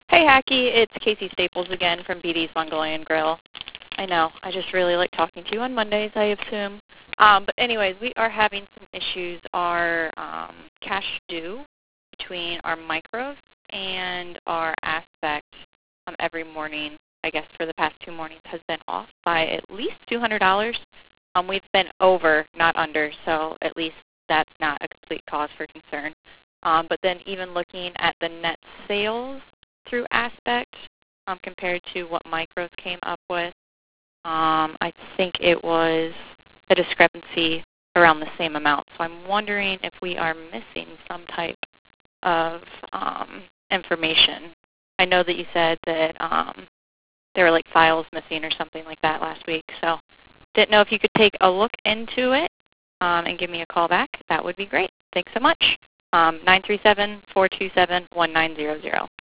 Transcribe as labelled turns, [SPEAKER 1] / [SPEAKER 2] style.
[SPEAKER 1] Hey, Hacky, it's Casey Staples again from BD's Mongolian Grill. I know, I just really like talking to you on Mondays, I assume. But anyways, we are having some issues. Our cash due between our micros and our aspect every morning, I guess for the past 2 mornings, has been off by at least $200. We've been over, not under, so at least that's not a complete cause for concern. But then even looking at the net sales through aspect compared to what micros came up with, I think it was a discrepancy around the same amount. So I'm wondering if we are missing some type of information. I know that you said that there were like files missing or something like that last week. So didn't know if you could take a look into it and give me a call back. That would be great. Thanks so much. 937-427-1900.